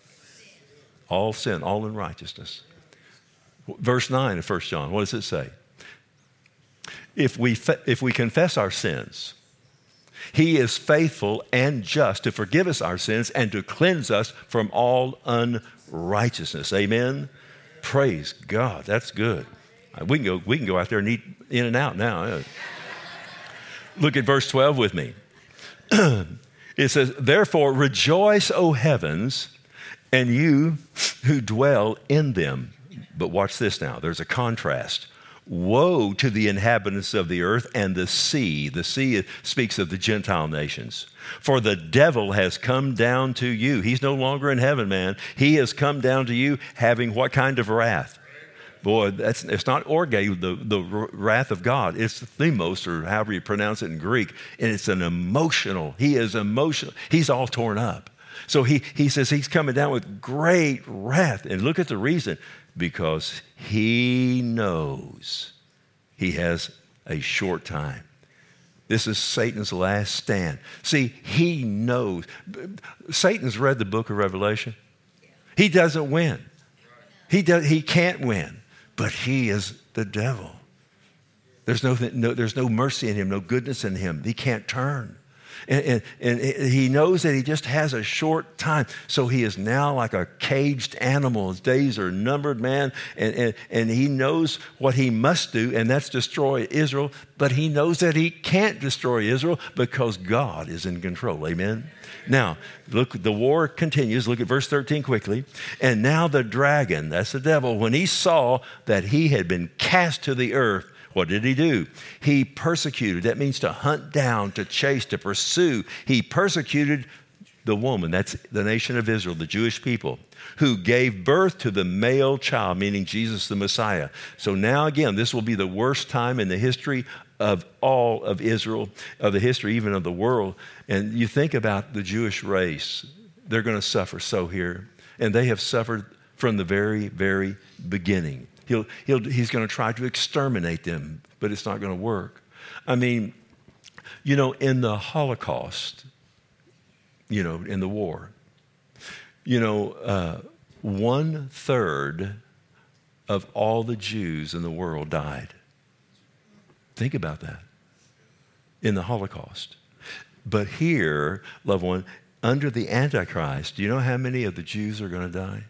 all sin, all unrighteousness. Verse nine of First John, what does it say? If we, if we confess our sins, he is faithful and just to forgive us our sins and to cleanse us from all unrighteousness. Amen? Praise God. That's good. We can go, we can go out there and eat in and out now. Look at verse twelve with me. It says, therefore rejoice, O heavens, and you who dwell in them. But watch this now. There's a contrast. Woe to the inhabitants of the earth and the sea. The sea speaks of the Gentile nations. For the devil has come down to you. He's no longer in heaven, man. He has come down to you having what kind of wrath? Boy, that's it's not orge, the, the wrath of God. It's themos, or however you pronounce it in Greek. And it's an emotional. He is emotional. He's all torn up. So he, he says he's coming down with great wrath. And look at the reason. Because he knows he has a short time. This is Satan's last stand. See, he knows. Satan's read the book of Revelation. He doesn't win. He, does, he can't win. But he is the devil. There's no, no, there's no mercy in him, no goodness in him. He can't turn. And, and, and he knows that he just has a short time. So he is now like a caged animal. His days are numbered, man. And, and, and he knows what he must do, and that's destroy Israel. But he knows that he can't destroy Israel because God is in control. Amen? Now, look, the war continues. Look at verse thirteen quickly. And now the dragon, that's the devil, when he saw that he had been cast to the earth, what did he do? He persecuted. That means to hunt down, to chase, to pursue. He persecuted the woman, that's the nation of Israel, the Jewish people, who gave birth to the male child, meaning Jesus the Messiah. So now again, this will be the worst time in the history of all of Israel, of the history even of the world. And you think about the Jewish race, they're going to suffer so here. And they have suffered from the very, very beginning. He'll, he'll, he's going to try to exterminate them, but it's not going to work. I mean, you know, in the Holocaust, you know, in the war, you know, uh, one third of all the Jews in the world died. Think about that. In the Holocaust. But here, loved one, under the Antichrist, do you know how many of the Jews are going to die?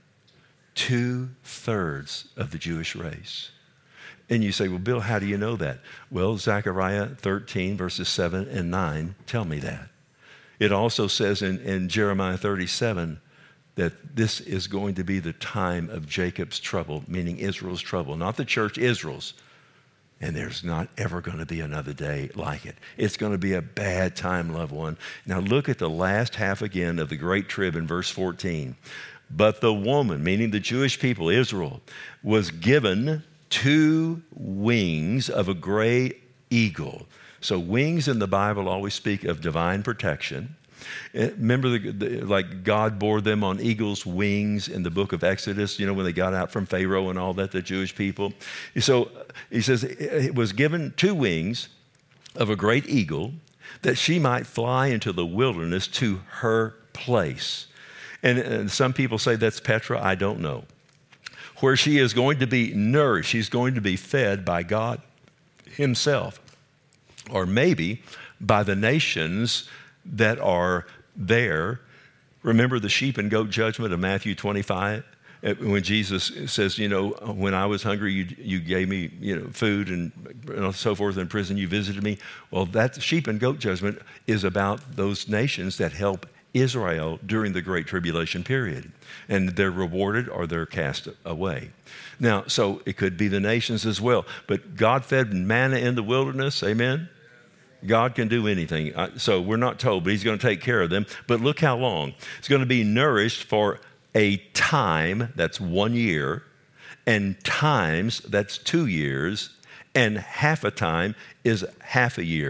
Two-thirds of the Jewish race. And you say, well, Bill, how do you know that? Well, Zechariah thirteen, verses seven and nine tell me that. It also says in, in Jeremiah thirty-seven that this is going to be the time of Jacob's trouble, meaning Israel's trouble, not the church, Israel's. And there's not ever going to be another day like it. It's going to be a bad time, loved one. Now look at the last half again of the Great Trib in verse fourteen. But the woman, meaning the Jewish people, Israel, was given two wings of a gray eagle. So wings in the Bible always speak of divine protection. Remember, the, the, like God bore them on eagle's wings in the book of Exodus, you know, when they got out from Pharaoh and all that, the Jewish people. So he says it was given two wings of a great eagle that she might fly into the wilderness to her place. And, and some people say that's Petra. I don't know. Where she is going to be nourished. She's going to be fed by God himself. Or maybe by the nations that are there. Remember the sheep and goat judgment of Matthew twenty-five? When Jesus says, you know, when I was hungry, you, you gave me, you know, food and, and so forth. In prison, you visited me. Well, that sheep and goat judgment is about those nations that help Israel during the Great Tribulation period. And they're rewarded or they're cast away. Now, so it could be the nations as well. But God fed manna in the wilderness. Amen? God can do anything. So we're not told, but he's going to take care of them. But look how long. It's going to be nourished for a time, that's one year, and times, that's two years, and half a time is half a year.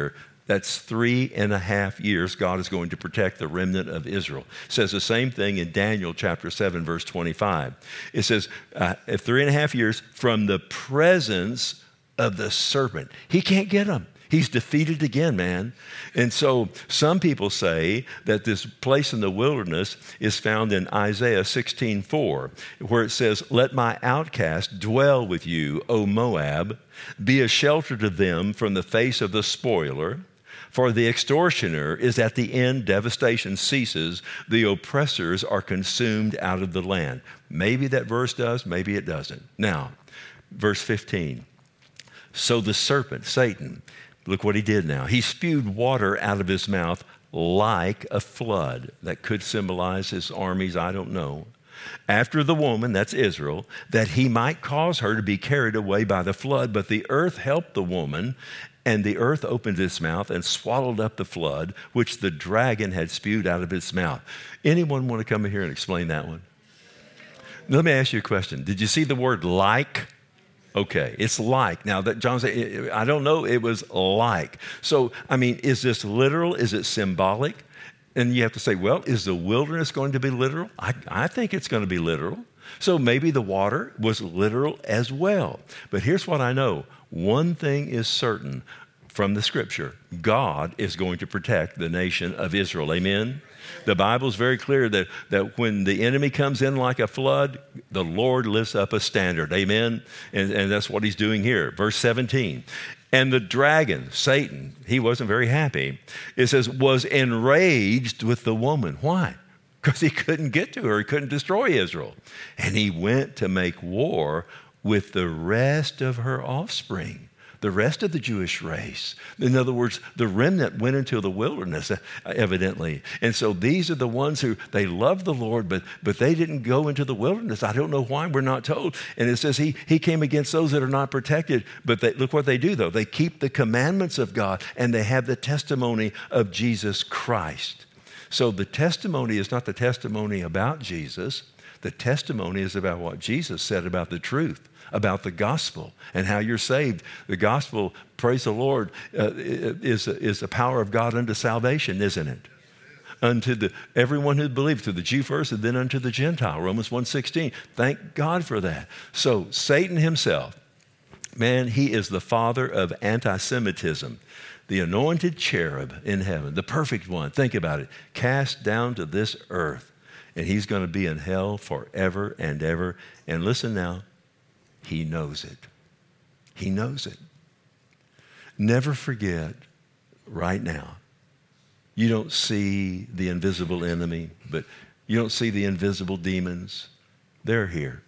That's three and a half years God is going to protect the remnant of Israel. It says the same thing in Daniel chapter seven, verse twenty-five. It says uh, three and a half years from the presence of the serpent. He can't get them. He's defeated again, man. And so some people say that this place in the wilderness is found in Isaiah sixteen four, where it says, "Let my outcast dwell with you, O Moab. Be a shelter to them from the face of the spoiler. For the extortioner is at the end, devastation ceases. The oppressors are consumed out of the land." Maybe that verse does, maybe it doesn't. Now, verse fifteen. So the serpent, Satan, look what he did now. He spewed water out of his mouth like a flood. That could symbolize his armies, I don't know. After the woman, that's Israel, that he might cause her to be carried away by the flood. But the earth helped the woman, and the earth opened its mouth and swallowed up the flood, which the dragon had spewed out of its mouth. Anyone want to come in here and explain that one? Let me ask you a question. Did you see the word like? Okay, it's like. Now that John said, I don't know, it was like. So, I mean, is this literal? Is it symbolic? And you have to say, well, is the wilderness going to be literal? I, I think it's going to be literal. So maybe the water was literal as well. But here's what I know. One thing is certain from the scripture. God is going to protect the nation of Israel. Amen? The Bible is very clear that, that when the enemy comes in like a flood, the Lord lifts up a standard. Amen? And, and that's what he's doing here. Verse seventeen. And the dragon, Satan, he wasn't very happy. It says, was enraged with the woman. Why? Because he couldn't get to her. He couldn't destroy Israel. And he went to make war with the rest of her offspring. The rest of the Jewish race. In other words, the remnant went into the wilderness, evidently. And so these are the ones who, they love the Lord, but, but they didn't go into the wilderness. I don't know why, we're not told. And it says he, he came against those that are not protected. But they, look what they do, though. They keep the commandments of God, and they have the testimony of Jesus Christ. So the testimony is not the testimony about Jesus. The testimony is about what Jesus said about the truth, about the gospel and how you're saved. The gospel, praise the Lord, uh, is, is the power of God unto salvation, isn't it? Unto the everyone who believes, to the Jew first and then unto the Gentile, Romans one sixteen. Thank God for that. So Satan himself, man, he is the father of anti-Semitism. The anointed cherub in heaven, the perfect one, think about it, cast down to this earth. And he's going to be in hell forever and ever. And listen now, he knows it. He knows it. Never forget right now, you don't see the invisible enemy, but you don't see the invisible demons. They're here.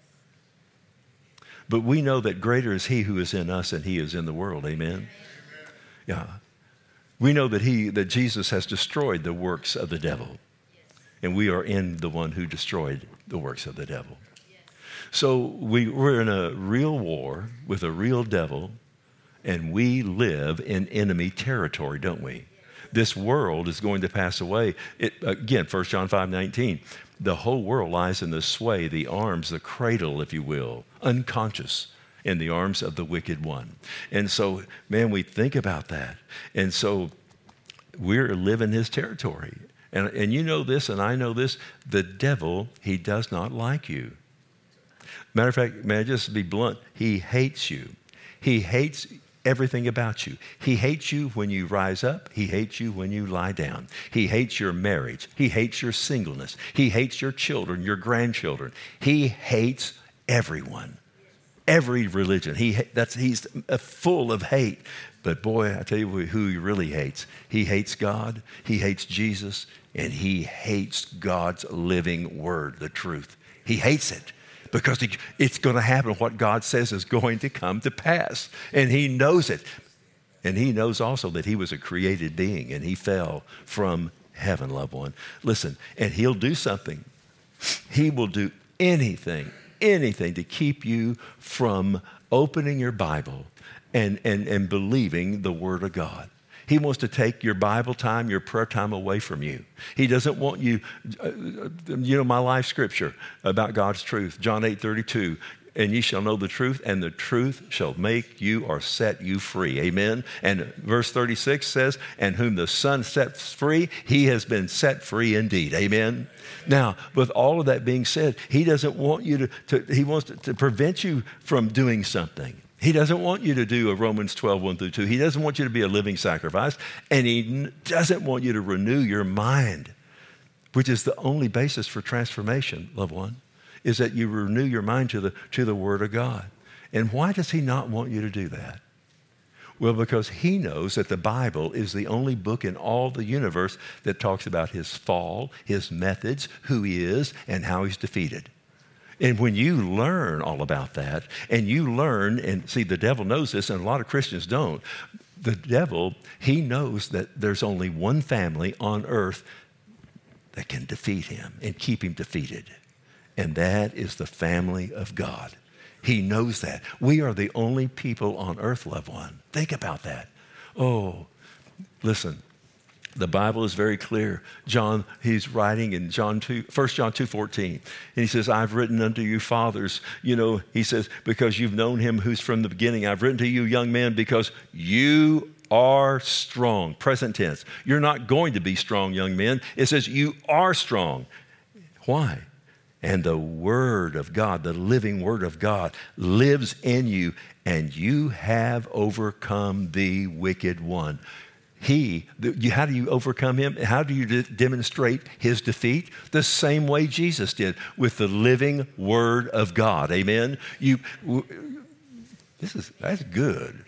But we know that greater is he who is in us than he is in the world. Amen? Yeah. We know that he, that Jesus has destroyed the works of the devil. And we are in the one who destroyed the works of the devil. So we, we're in a real war with a real devil, and we live in enemy territory, don't we? This world is going to pass away. It, again, First John five nineteen, the whole world lies in the sway, the arms, the cradle, if you will, unconscious in the arms of the wicked one. And so, man, we think about that. And so we're living his territory. And, and you know this, and I know this, the devil, he does not like you. Matter of fact, may I just be blunt? He hates you. He hates everything about you. He hates you when you rise up. He hates you when you lie down. He hates your marriage. He hates your singleness. He hates your children, your grandchildren. He hates everyone, every religion. He, that's, he's full of hate. But boy, I tell you who he really hates. He hates God. He hates Jesus. And he hates God's living word, the truth. He hates it. Because it's going to happen. What God says is going to come to pass. And he knows it. And he knows also that he was a created being and he fell from heaven, loved one. Listen, and he'll do something. He will do anything, anything to keep you from opening your Bible and, and, and believing the Word of God. He wants to take your Bible time, your prayer time away from you. He doesn't want you, uh, you know, my life scripture about God's truth, John eight thirty-two. and ye shall know the truth, and the truth shall make you or set you free. Amen. And verse thirty-six says, and whom the Son sets free, he has been set free indeed. Amen. Now, with all of that being said, he doesn't want you to, to he wants to, to prevent you from doing something. He doesn't want you to do a Romans twelve, one through two. He doesn't want you to be a living sacrifice, and he doesn't want you to renew your mind, which is the only basis for transformation, loved one, is that you renew your mind to the, to the Word of God. And why does he not want you to do that? Well, because he knows that the Bible is the only book in all the universe that talks about his fall, his methods, who he is, and how he's defeated. And when you learn all about that, and you learn, and see, the devil knows this, and a lot of Christians don't. The devil, he knows that there's only one family on earth that can defeat him and keep him defeated. And that is the family of God. He knows that. We are the only people on earth, loved one. Think about that. Oh, listen, the Bible is very clear. John, he's writing in John two, First John two fourteen, and he says, I've written unto you fathers, you know, he says, because you've known him who's from the beginning. I've written to you, young man, because you are strong. Present tense. You're not going to be strong, young men. It says you are strong. Why? And the Word of God, the living Word of God, lives in you, and you have overcome the wicked one. He, the, how do you overcome him? How do you de- demonstrate his defeat? The same way Jesus did, with the living Word of God. Amen? You, w- this is, that's good.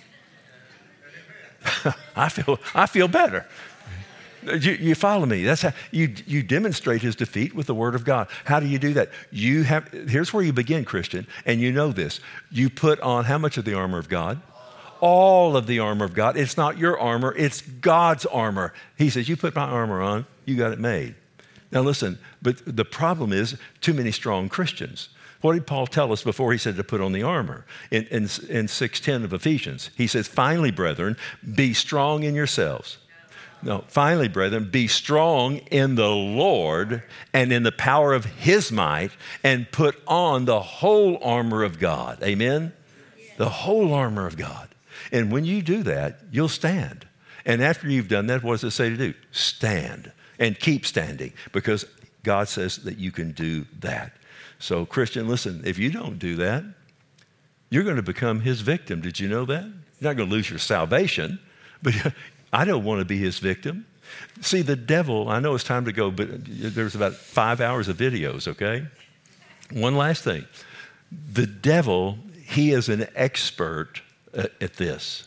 I feel, I feel better. You, you follow me. That's how you, you demonstrate his defeat with the Word of God. How do you do that? You have, here's where you begin, Christian, and you know this. You put on how much of the armor of God? All of the armor of God. It's not your armor, it's God's armor. He says, you put my armor on, you got it made. Now listen, but the problem is too many strong Christians. What did Paul tell us before he said to put on the armor? In, in, in six ten of Ephesians, he says, finally, brethren, be strong in yourselves. No, finally, brethren, be strong in the Lord and in the power of his might, and put on the whole armor of God. Amen? The whole armor of God. And when you do that, you'll stand. And after you've done that, what does it say to do? Stand and keep standing, because God says that you can do that. So, Christian, listen, if you don't do that, you're going to become his victim. Did you know that? You're not going to lose your salvation, but I don't want to be his victim. See, the devil, I know it's time to go, but there's about five hours of videos, okay? One last thing. The devil, he is an expert at, at this.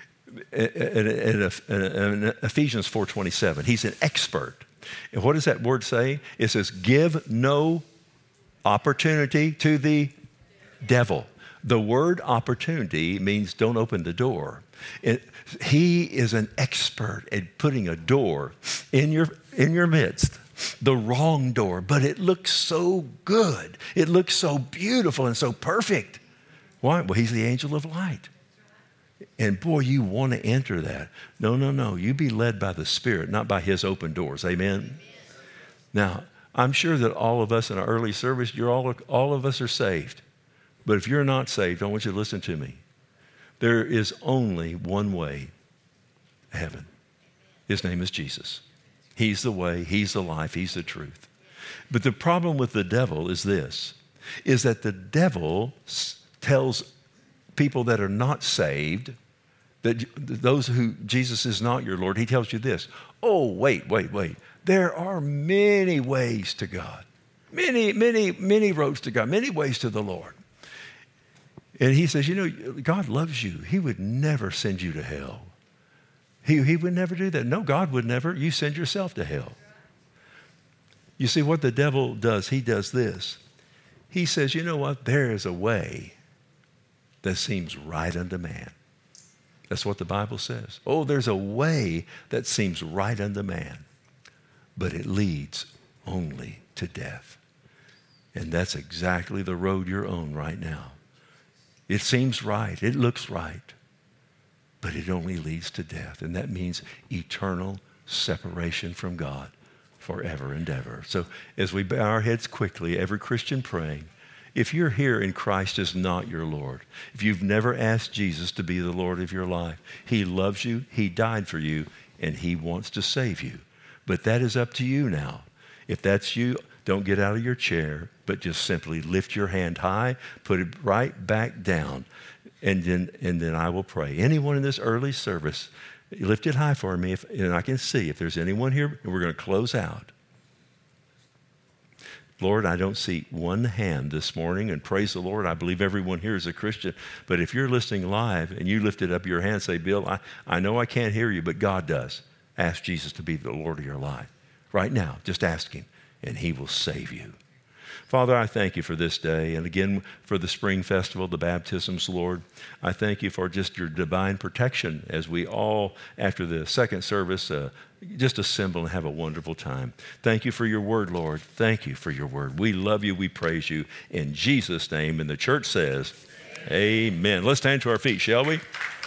In, in, in Ephesians four twenty-seven, he's an expert. And what does that word say? It says, give no opportunity to the devil. The word opportunity means don't open the door. It, he is an expert at putting a door in your, in your midst, the wrong door, but it looks so good. It looks so beautiful and so perfect. Why? Well, he's the angel of light. And boy, you want to enter that. No, no, no. You be led by the Spirit, not by his open doors. Amen? Now, I'm sure that all of us in our early service, you're all, all of us are saved. But if you're not saved, I want you to listen to me. There is only one way to heaven. His name is Jesus. He's the way, he's the life, he's the truth. But the problem with the devil is this, is that the devil tells people that are not saved, that those who Jesus is not your Lord, he tells you this, oh, wait, wait, wait. There are many ways to God. Many, many, many roads to God, many ways to the Lord. And he says, you know, God loves you. He would never send you to hell. He, he would never do that. No, God would never. You send yourself to hell. You see, what the devil does, he does this. He says, you know what? There is a way that seems right unto man. That's what the Bible says. Oh, there's a way that seems right unto man, but it leads only to death. And that's exactly the road you're on right now. It seems right. It looks right. But it only leads to death. And that means eternal separation from God forever and ever. So as we bow our heads quickly, every Christian praying, If you're here and Christ is not your Lord, if you've never asked Jesus to be the Lord of your life, he loves you, he died for you, and he wants to save you. But that is up to you now. If that's you, don't get out of your chair, but just simply lift your hand high, put it right back down, and then, and then I will pray. Anyone in this early service, lift it high for me, if, and I can see if there's anyone here, and we're going to close out. Lord, I don't see one hand this morning, and praise the Lord, I believe everyone here is a Christian. But if you're listening live and you lifted up your hand and say, Bill, I, I know I can't hear you, but God does. Ask Jesus to be the Lord of your life. Right now, just ask him, and he will save you. Father, I thank you for this day, and again for the spring festival, the baptisms, Lord. I thank you for just your divine protection as we all, after the second service, uh, just assemble and have a wonderful time. Thank you for your word, Lord. Thank you for your word. We love you. We praise you in Jesus' name. And the church says, amen. Let's stand to our feet, shall we?